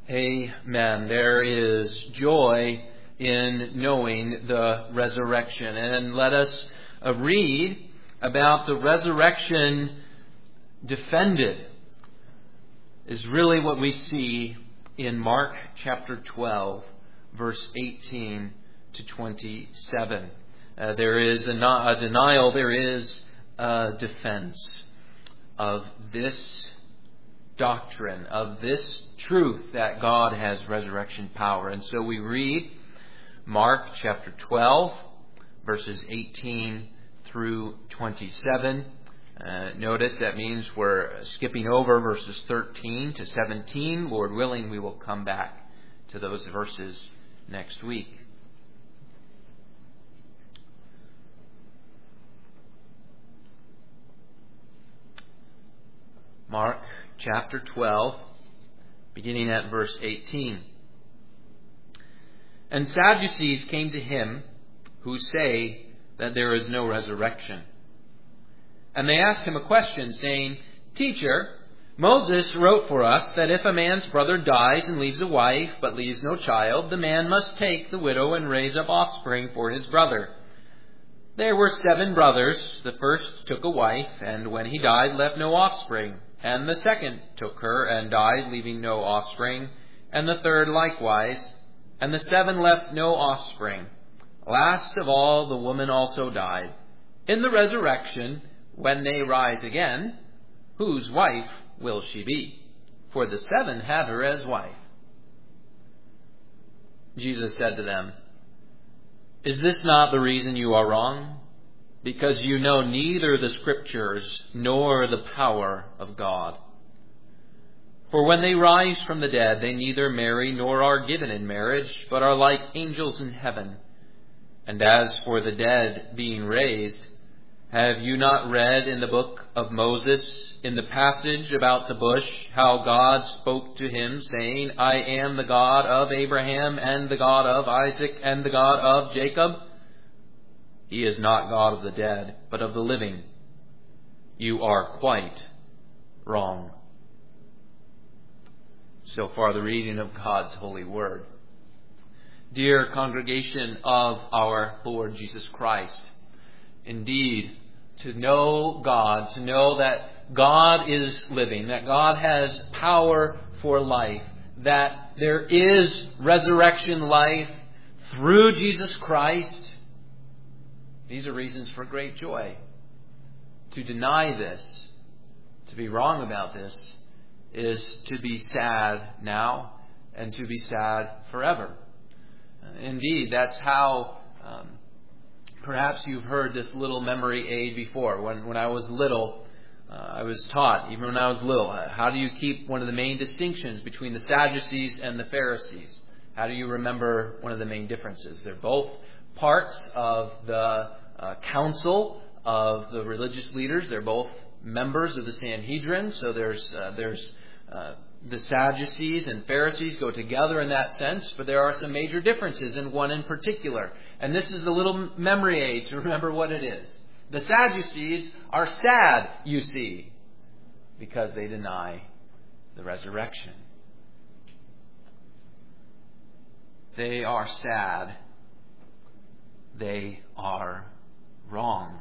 Amen. There is joy in knowing the resurrection. And let us read about the resurrection defended is really what we see in Mark chapter 12, verse 18 to 27. There is a denial, there is a defense of this doctrine, of this truth that God has resurrection power. And so we read Mark chapter 12, verses 18 through 27. Notice that means we're skipping over verses 13 to 17. Lord willing, we will come back to those verses next week. Mark chapter 12, beginning at verse 18. And Sadducees came to him, who say that there is no resurrection. And they asked him a question, saying, Teacher, Moses wrote for us that if a man's brother dies and leaves a wife, but leaves no child, the man must take the widow and raise up offspring for his brother. There were 7 brothers. The first took a wife, and when he died, left no offspring. And the second took her and died, leaving no offspring. And the third likewise. And the 7 left no offspring. Last of all, the woman also died. In the resurrection, when they rise again, whose wife will she be? For the 7 had her as wife. Jesus said to them, Is this not the reason you are wrong? Because you know neither the Scriptures nor the power of God. For when they rise from the dead, they neither marry nor are given in marriage, but are like angels in heaven. And as for the dead being raised, have you not read in the book of Moses, in the passage about the bush, how God spoke to him, saying, I am the God of Abraham, and the God of Isaac, and the God of Jacob? He is not God of the dead, but of the living. You are quite wrong. So far, the reading of God's holy word. Dear congregation of our Lord Jesus Christ, indeed, to know God, to know that God is living, that God has power for life, that there is resurrection life through Jesus Christ, these are reasons for great joy. To deny this, to be wrong about this, is to be sad now and to be sad forever. Indeed, that's how perhaps you've heard this little memory aid before. When I was little, I was taught, even when I was little, how do you keep one of the main distinctions between the Sadducees and the Pharisees? How do you remember one of the main differences? They're both parts of the council of the religious leaders. They're both members of the Sanhedrin. So there's the Sadducees and Pharisees go together in that sense, but there are some major differences in one in particular. And this is a little memory aid to remember what it is. The Sadducees are sad, you see, because they deny the resurrection. They are sad. They are wrong.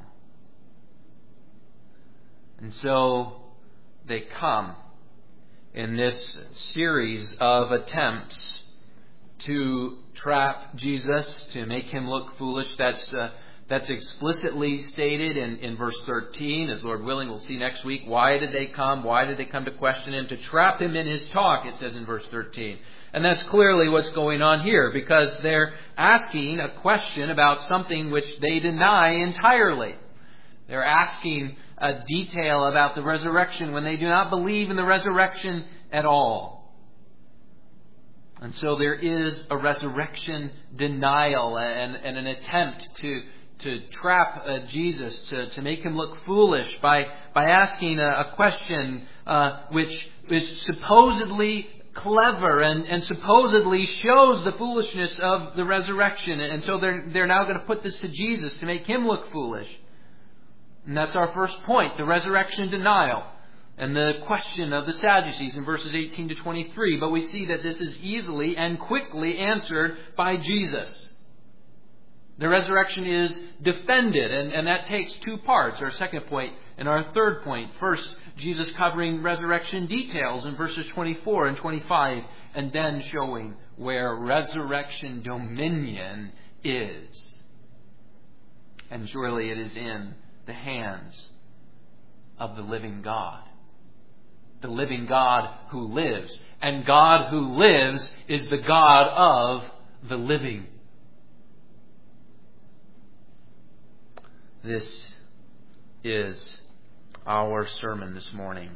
And so they come in this series of attempts to trap Jesus, to make him look foolish. That's explicitly stated in verse 13. As Lord willing, we'll see next week. Why did they come? Why did they come to question him? To trap him in his talk, it says in verse 13. And that's clearly what's going on here, because they're asking a question about something which they deny entirely. They're asking a detail about the resurrection when they do not believe in the resurrection at all. And so there is a resurrection denial and an attempt to trap Jesus, to make him look foolish by asking a question which is supposedly clever and supposedly shows the foolishness of the resurrection. And so they're now going to put this to Jesus to make him look foolish. And that's our first point, the resurrection denial. and the question of the Sadducees in verses 18 to 23. But we see that this is easily and quickly answered by Jesus. The resurrection is defended, and that takes two parts, our second point and our third point. First, Jesus covering resurrection details in verses 24 and 25, and then showing where resurrection dominion is. And surely it is in the hands of the living God. The living God who lives. And God who lives is the God of the living. This is our sermon this morning.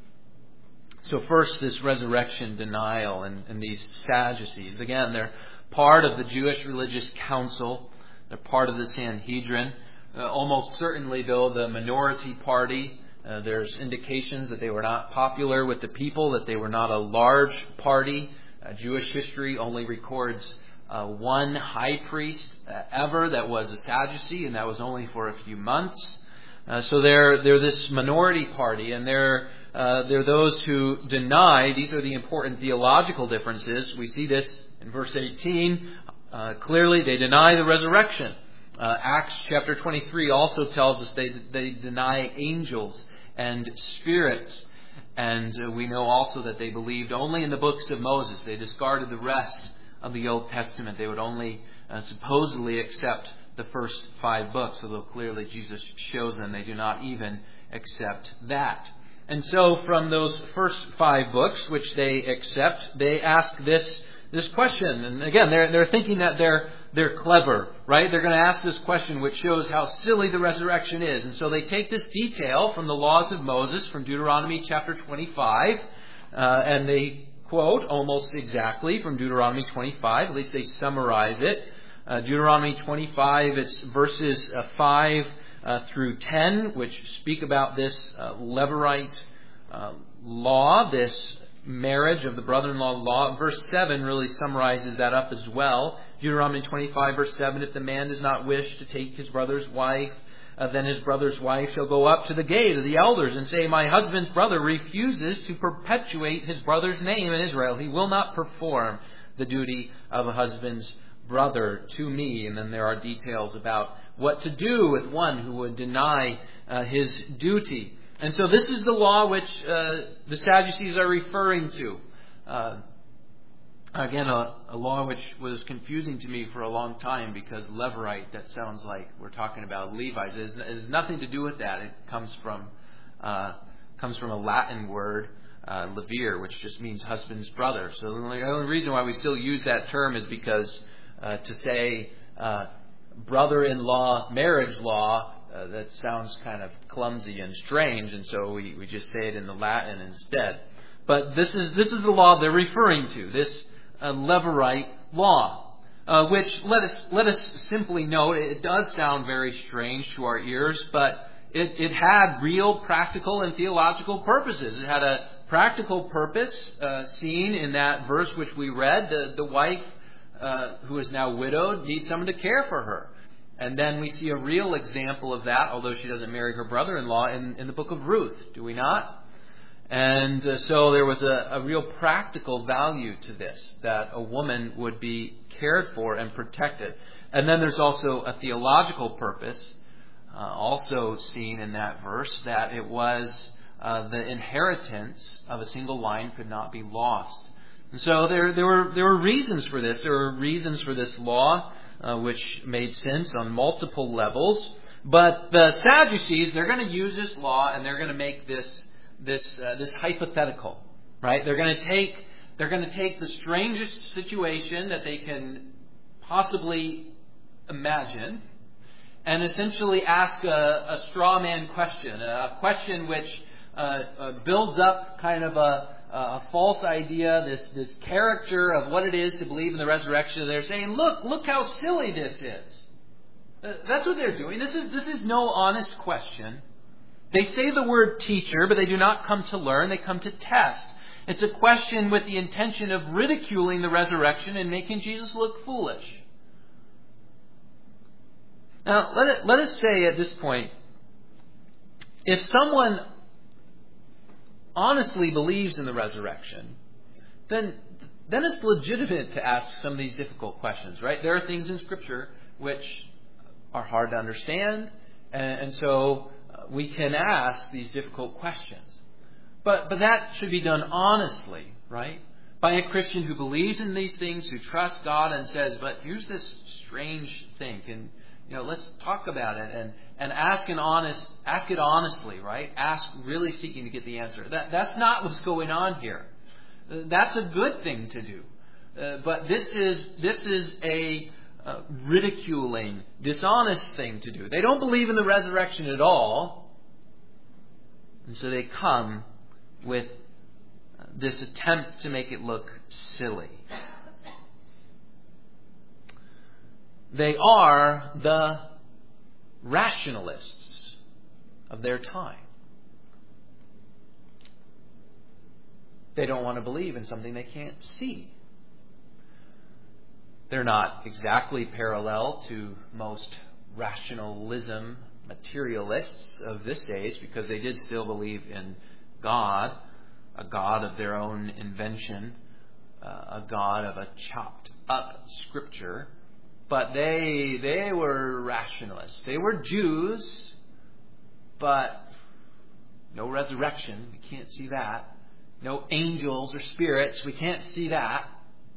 So first, this resurrection denial and these Sadducees. Again, they're part of the Jewish religious council. They're part of the Sanhedrin. Almost certainly, though, the minority party. There's indications that they were not popular with the people, that they were not a large party. Jewish history only records one high priest ever that was a Sadducee, and that was only for a few months. So they're this minority party, and they're those who deny. These are the important theological differences. We see this in verse 18. Clearly, they deny the resurrection. Acts chapter 23 also tells us they deny angels and spirits. And we know also that they believed only in the books of Moses. They discarded the rest of the Old Testament. They would only supposedly accept the first 5 books, although clearly Jesus shows them they do not even accept that. And so from those first 5 books, which they accept, they ask this question. And again, they're thinking that they're clever, right? They're going to ask this question, which shows how silly the resurrection is. And so they take this detail from the laws of Moses, from Deuteronomy chapter 25, and they quote almost exactly from Deuteronomy 25. At least they summarize it. Deuteronomy 25, it's verses 5 through 10, which speak about this Levirate law, this marriage of the brother-in-law law. Verse 7 really summarizes that up as well. Deuteronomy 25, verse 7, if the man does not wish to take his brother's wife, then his brother's wife shall go up to the gate of the elders and say, my husband's brother refuses to perpetuate his brother's name in Israel. He will not perform the duty of a husband's brother to me. And then there are details about what to do with one who would deny his duty. And so this is the law which the Sadducees are referring to. Again, a law which was confusing to me for a long time, because Levirate, that sounds like we're talking about Levites. It has nothing to do with that. It comes from a Latin word, levir, which just means husband's brother. So the only reason why we still use that term is because to say brother-in-law marriage law, that sounds kind of clumsy and strange, and so we just say it in the Latin instead. But this is the law they're referring to, this Levirate law, which let us simply note, it does sound very strange to our ears, but it had real practical and theological purposes. It had a practical purpose seen in that verse which we read. The wife who is now widowed needs someone to care for her. And then we see a real example of that, although she doesn't marry her brother-in-law, in the book of Ruth, do we not? And so there was a real practical value to this, that a woman would be cared for and protected. And then there's also a theological purpose, also seen in that verse, that it was the inheritance of a single line could not be lost. And so there were reasons for this. There were reasons for this law, which made sense on multiple levels. But the Sadducees, they're going to use this law and they're going to make this hypothetical, right? They're going to take the strangest situation that they can possibly imagine, and essentially ask a straw man question, a question which builds up kind of a false idea, this character of what it is to believe in the resurrection. They're saying, look how silly this is. That's what they're doing. This is no honest question. They say the word teacher, but they do not come to learn. They come to test. It's a question with the intention of ridiculing the resurrection and making Jesus look foolish. Now, let us say at this point, if someone honestly believes in the resurrection, then it's legitimate to ask some of these difficult questions, right? There are things in Scripture which are hard to understand, and so we can ask these difficult questions. But that should be done honestly, right? By a Christian who believes in these things, who trusts God and says, but here's this strange thing, and let's talk about it and ask it honestly, right? Ask really seeking to get the answer. That's not what's going on here. That's a good thing to do. But this is a ridiculing, dishonest thing to do. They don't believe in the resurrection at all. And so they come with this attempt to make it look silly. They are the rationalists of their time. They don't want to believe in something they can't see. They're not exactly parallel to most rationalism materialists of this age, because they did still believe in God, a God of their own invention, a God of a chopped up Scripture. But they were rationalists. They were Jews, but no resurrection. We can't see that. No angels or spirits. We can't see that.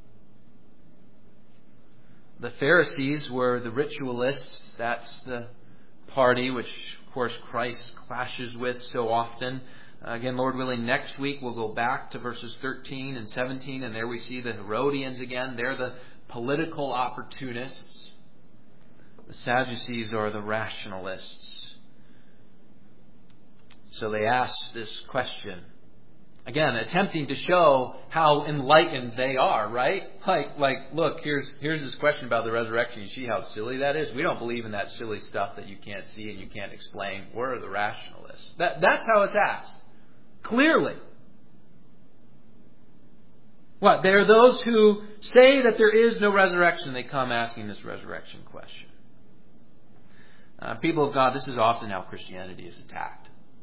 The Pharisees were the ritualists. That's the party which, of course, Christ clashes with so often. Again, Lord willing, next week we'll go back to verses 13 and 17, and there we see the Herodians again. They're the political opportunists. The Sadducees are the rationalists. So they ask this question. Again, attempting to show how enlightened they are, right? Like, look, here's this question about the resurrection. You see how silly that is? We don't believe in that silly stuff that you can't see and you can't explain. We're the rationalists. That's how it's asked. Clearly. What? There are those who say that there is no resurrection. They come asking this resurrection question. People of God, this is often how Christianity is attacked.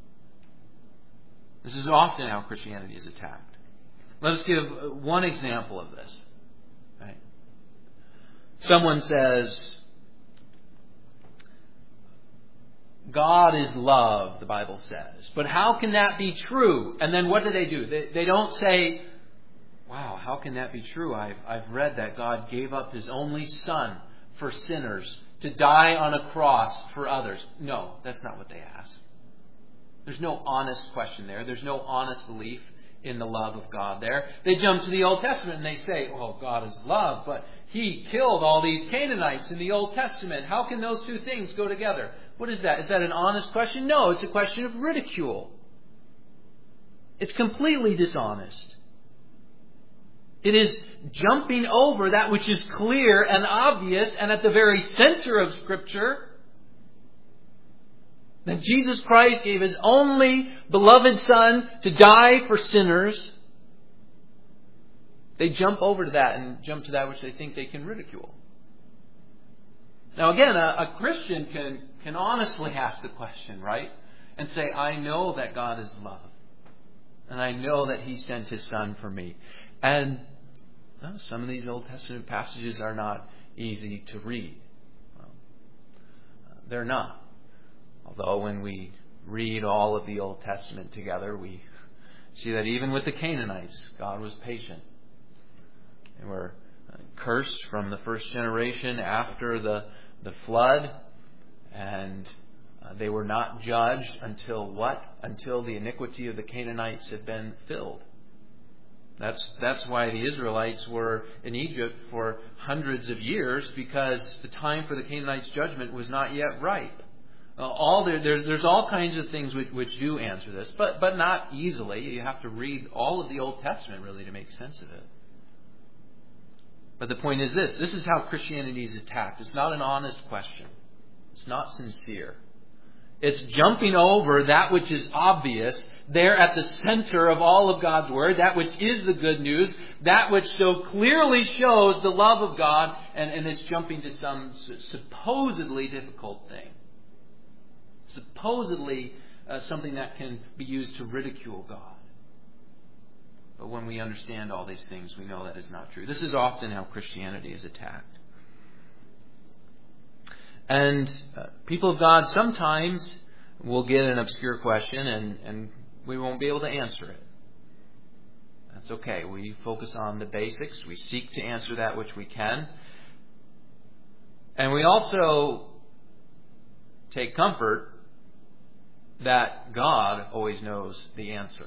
This is often how Christianity is attacked. Let us give one example of this. Right? Someone says, God is love, the Bible says. But how can that be true? And then what do? They don't say, wow, how can that be true? I've read that God gave up His only Son for sinners to die on a cross for others. No, that's not what they ask. There's no honest question there. There's no honest belief in the love of God there. They jump to the Old Testament and they say, oh, God is love, but He killed all these Canaanites in the Old Testament. How can those two things go together? What is that? Is that an honest question? No, it's a question of ridicule. It's completely dishonest. It is jumping over that which is clear and obvious and at the very center of Scripture. That Jesus Christ gave His only beloved Son to die for sinners. They jump over to that and jump to that which they think they can ridicule. Now again, a Christian can honestly ask the question, right? And say, I know that God is love. And I know that He sent His Son for me. And some of these Old Testament passages are not easy to read. Well, they're not. Although when we read all of the Old Testament together, we see that even with the Canaanites, God was patient. They were cursed from the first generation after the flood, and they were not judged until what? Until the iniquity of the Canaanites had been filled. That's why the Israelites were in Egypt for hundreds of years, because the time for the Canaanites' judgment was not yet ripe. There's all kinds of things which do answer this, but not easily. You have to read all of the Old Testament really to make sense of it. But the point is this. This is how Christianity is attacked. It's not an honest question. It's not sincere. It's jumping over that which is obvious there at the center of all of God's Word, that which is the good news, that which so clearly shows the love of God, and it's jumping to some supposedly difficult thing. Supposedly something that can be used to ridicule God. But when we understand all these things, we know that is not true. This is often how Christianity is attacked. And people of God sometimes will get an obscure question and we won't be able to answer it. That's okay. We focus on the basics. We seek to answer that which we can. And we also take comfort that God always knows the answer.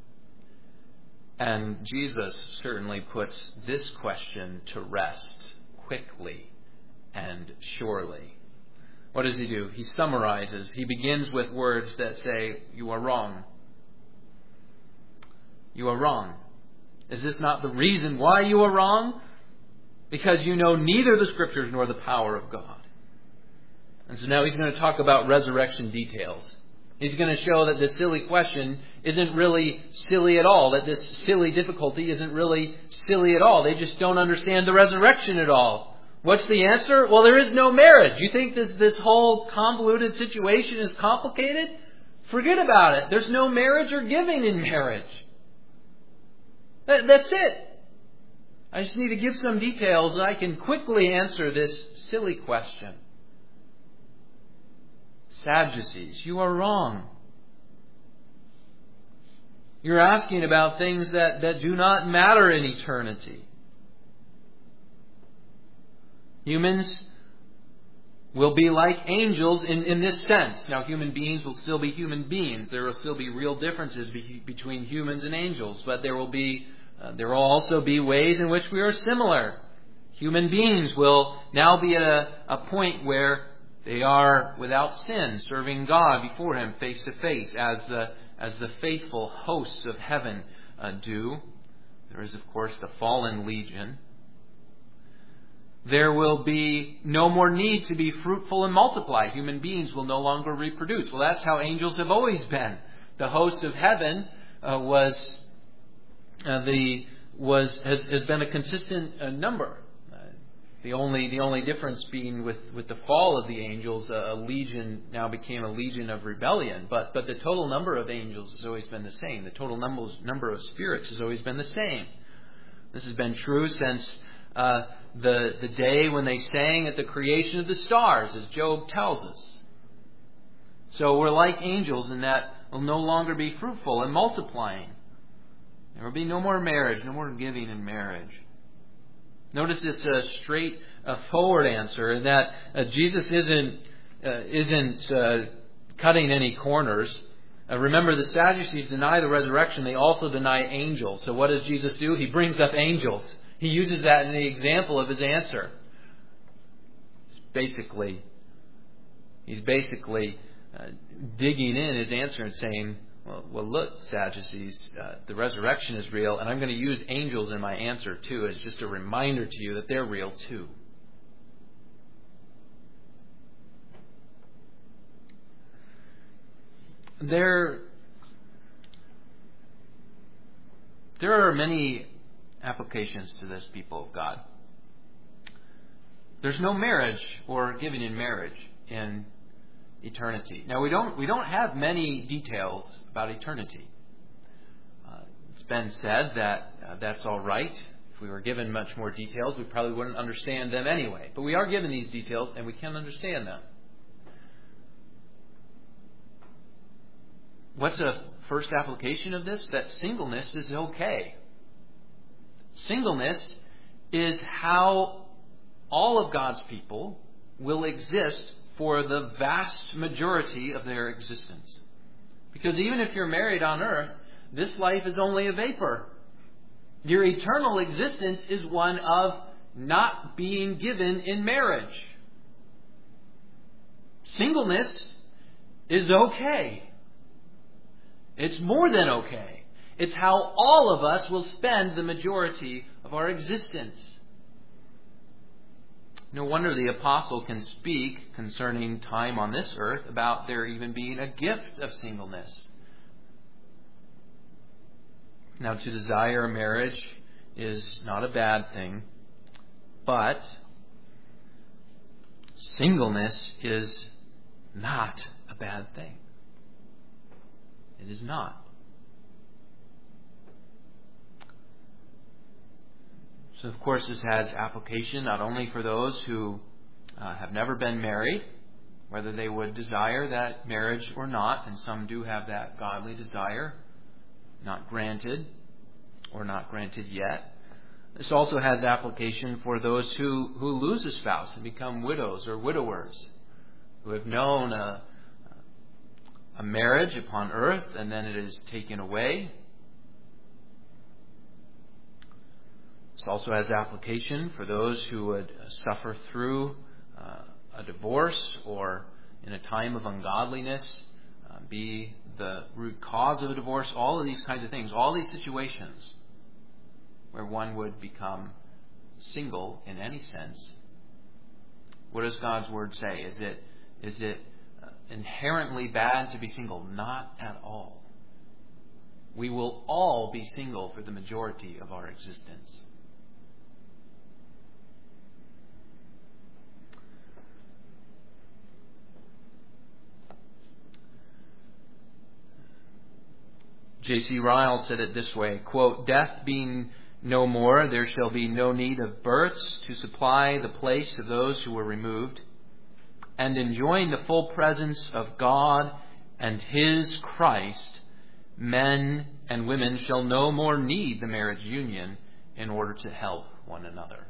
And Jesus certainly puts this question to rest quickly and surely. What does he do? He summarizes. He begins with words that say, "You are wrong. You are wrong. Is this not the reason why you are wrong? Because you know neither the Scriptures nor the power of God." And so now he's going to talk about resurrection details. He's going to show that this silly question isn't really silly at all, that this silly difficulty isn't really silly at all. They just don't understand the resurrection at all. What's the answer? Well, there is no marriage. You think this whole convoluted situation is complicated? Forget about it. There's no marriage or giving in marriage. That's it. I just need to give some details and I can quickly answer this silly question. Sadducees, you are wrong. You're asking about things that do not matter in eternity. Humans will be like angels in this sense. Now, human beings will still be human beings. There will still be real differences between humans and angels, but there will also be ways in which we are similar. Human beings will now be at a point where they are without sin, serving God before Him face to face, as the faithful hosts of heaven do. There is, of course, the fallen legion. There will be no more need to be fruitful and multiply. Human beings will no longer reproduce. Well, that's how angels have always been. The host of heaven has been a consistent number. The only difference being with the fall of the angels, a legion now became a legion of rebellion. But the total number of angels has always been the same. The total number of spirits has always been the same. This has been true since the day when they sang at the creation of the stars, as Job tells us. So we're like angels in that we'll no longer be fruitful and multiplying. There will be no more marriage, no more giving in marriage. Notice it's a straight forward answer, and that Jesus isn't cutting any corners. Remember, the Sadducees deny the resurrection. They also deny angels. So what does Jesus do? He brings up angels. He uses that in the example of his answer. He's basically digging in his answer and saying, well, look, Sadducees, the resurrection is real, and I'm going to use angels in my answer too as just a reminder to you that they're real too. There are many applications to this, people of God. There's no marriage or giving in marriage in eternity. Now, we don't have many details about eternity. It's been said that that's all right. If we were given much more details, we probably wouldn't understand them anyway. But we are given these details and we can understand them. What's a first application of this? That singleness is okay. Singleness is how all of God's people will exist for the vast majority of their existence. Because even if you're married on earth, this life is only a vapor. Your eternal existence is one of not being given in marriage. Singleness is okay. It's more than okay. It's how all of us will spend the majority of our existence. No wonder the apostle can speak concerning time on this earth about there even being a gift of singleness. Now, to desire a marriage is not a bad thing, but singleness is not a bad thing. It is not. So, of course, this has application not only for those who have never been married, whether they would desire that marriage or not, and some do have that godly desire, not granted or not granted yet. This also has application for those who lose a spouse and become widows or widowers, who have known a marriage upon earth and then it is taken away. This also has application for those who would suffer through a divorce or in a time of ungodliness, be the root cause of a divorce, all of these kinds of things, all these situations where one would become single in any sense. What does God's Word say? Is it inherently bad to be single? Not at all. We will all be single for the majority of our existence. J.C. Ryle said it this way, quote, "Death being no more, there shall be no need of births to supply the place of those who were removed. And enjoying the full presence of God and His Christ, men and women shall no more need the marriage union in order to help one another."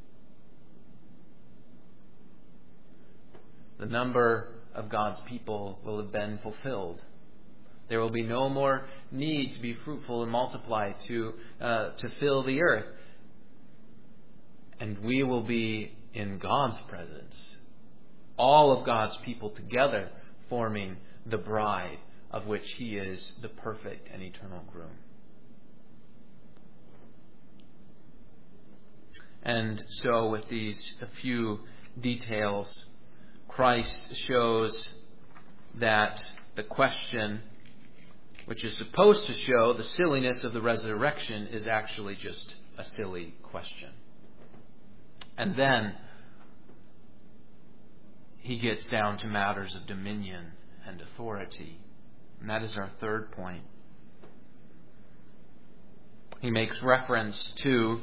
The number of God's people will have been fulfilled. There will be no more need to be fruitful and multiply to fill the earth. And we will be in God's presence. All of God's people together forming the bride of which He is the perfect and eternal groom. And so with these a few details, Christ shows that the question, which is supposed to show the silliness of the resurrection, is actually just a silly question. And then He gets down to matters of dominion and authority. And that is our third point. He makes reference to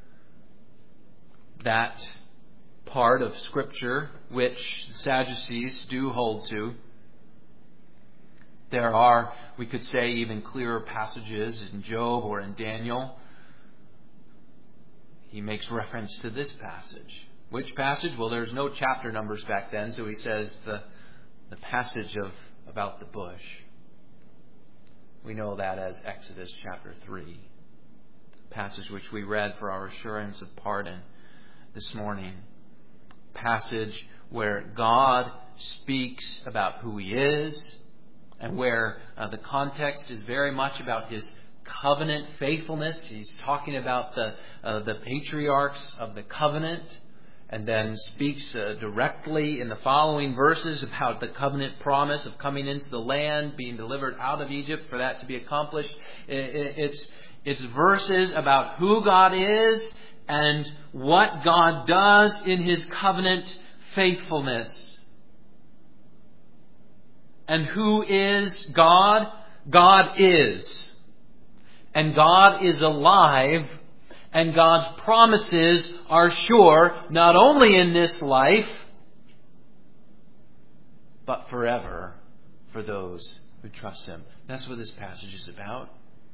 that part of Scripture which the Sadducees do hold to. There are, we could say, even clearer passages in Job or in Daniel. He makes reference to this passage. Which passage? Well, there's no chapter numbers back then, so he says the passage about the bush. We know that as Exodus chapter 3, passage which we read for our assurance of pardon this morning. Passage where God speaks about who He is, and where the context is very much about His covenant faithfulness. He's talking about the patriarchs of the covenant, and then speaks directly in the following verses about the covenant promise of coming into the land, being delivered out of Egypt for that to be accomplished. It's verses about who God is and what God does in His covenant faithfulness. And who is God? God is. And God is alive. And God's promises are sure, not only in this life, but forever for those who trust Him. That's what this passage is about.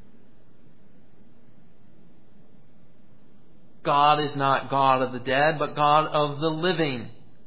God is not God of the dead, but God of the living.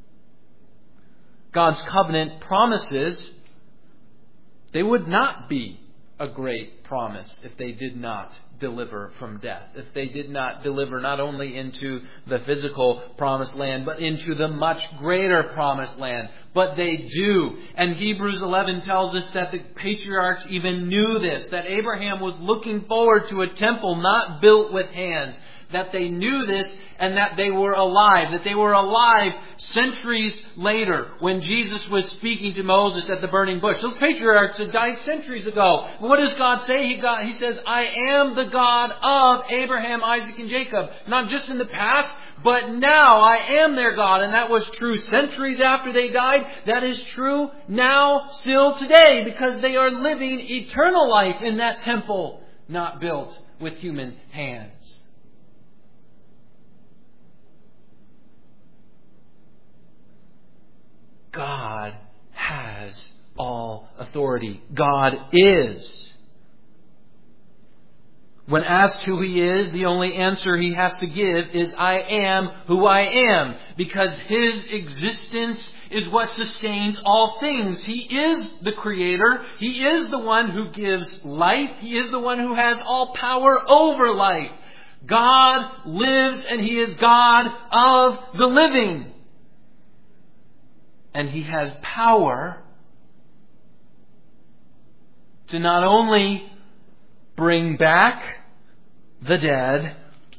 God's covenant promises, they would not be a great promise if they did not deliver from death. If they did not deliver not only into the physical promised land, but into the much greater promised land. But they do. And Hebrews 11 tells us that the patriarchs even knew this, that Abraham was looking forward to a temple not built with hands. That they knew this and that they were alive. That they were alive centuries later when Jesus was speaking to Moses at the burning bush. Those patriarchs had died centuries ago. What does God say? He says, "I am the God of Abraham, Isaac, and Jacob." Not just in the past, but now I am their God. And that was true centuries after they died. That is true now, still today, because they are living eternal life in that temple not built with human hands. has all authority. God is. When asked who He is, the only answer He has to give is, I am who I am. Because His existence is what sustains all things. He is the Creator. He is the one who gives life. He is the one who has all power over life. God lives, and He is God of the living. And He has power to not only bring back the dead,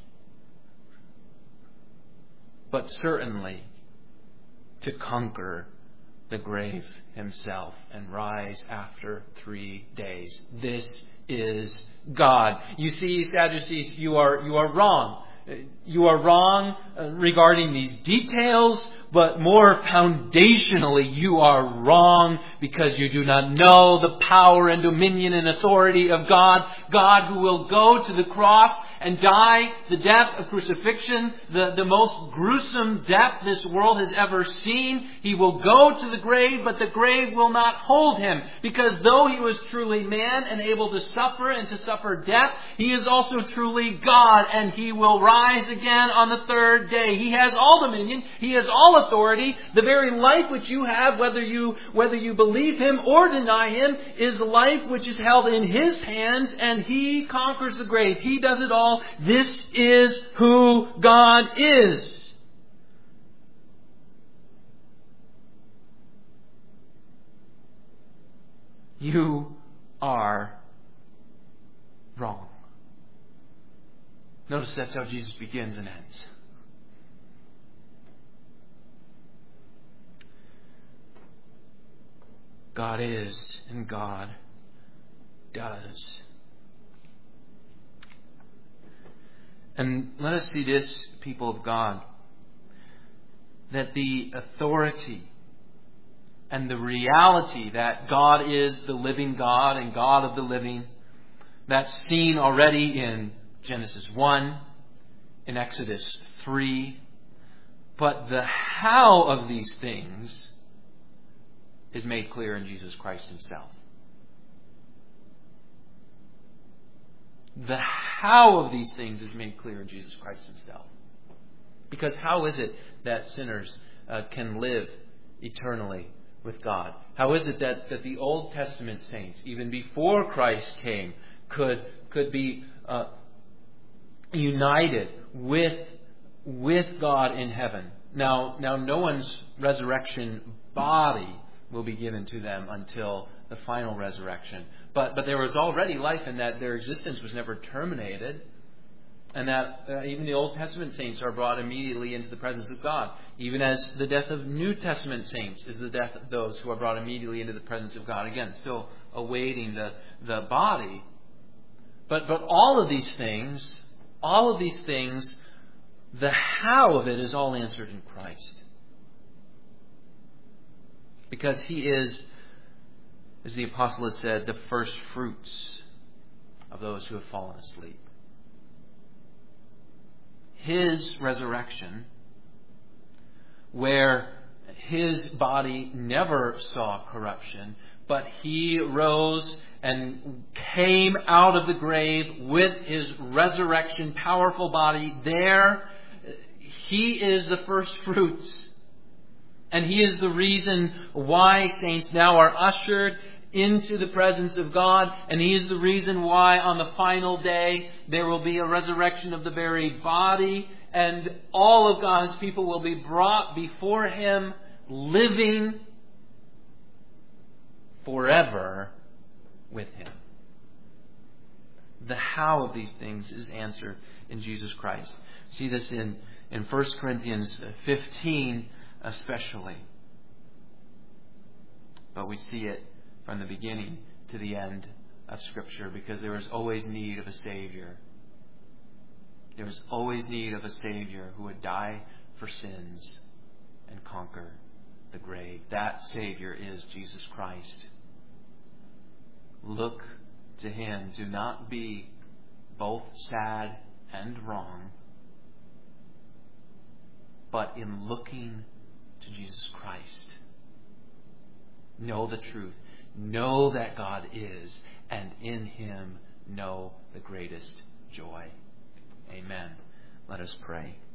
but certainly to conquer the grave Himself and rise after 3 days. This is God. You see, Sadducees, you are wrong. You are wrong regarding these details, but more foundationally, you are wrong because you do not know the power and dominion and authority of God. God who will go to the cross and die the death of crucifixion, the most gruesome death this world has ever seen. He will go to the grave, but the grave will not hold Him. Because though He was truly man and able to suffer and to suffer death, He is also truly God, and He will rise again on the third day. He has all dominion. He has all authority. The very life which you have, whether you believe Him or deny Him, is life which is held in His hands, and He conquers the grave. He does it all. This is who God is. You are wrong. Notice that's how Jesus begins and ends. God is and God does. And let us see this, people of God, that the authority and the reality that God is the living God and God of the living, that's seen already in Genesis 1, in Exodus 3. But the how of these things is made clear in Jesus Christ Himself. The how of these things is made clear in Jesus Christ Himself. Because how is it that sinners can live eternally with God? How is it that the Old Testament saints, even before Christ came, could be united with God in heaven? Now, no one's resurrection body will be given to them until the final resurrection. But there was already life in that their existence was never terminated. And that even the Old Testament saints are brought immediately into the presence of God. Even as the death of New Testament saints is the death of those who are brought immediately into the presence of God. Again, still awaiting the body. But all of these things, the how of it is all answered in Christ. Because He is, as the apostle has said, the first fruits of those who have fallen asleep. His resurrection, where His body never saw corruption, but He rose and came out of the grave with His resurrection powerful body, there He is the first fruits. And He is the reason why saints now are ushered into the presence of God. And He is the reason why on the final day there will be a resurrection of the very body. And all of God's people will be brought before Him, living forever with Him. The how of these things is answered in Jesus Christ. See this in 1 Corinthians 15 especially. But we see it from the beginning to the end of Scripture, because there is always need of a Savior. There is always need of a Savior who would die for sins and conquer the grave. That Savior is Jesus Christ. Look to Him. Do not be both sad and wrong, but in looking to Jesus Christ, know the truth, know that God is, and in Him know the greatest joy. Amen. Let us pray.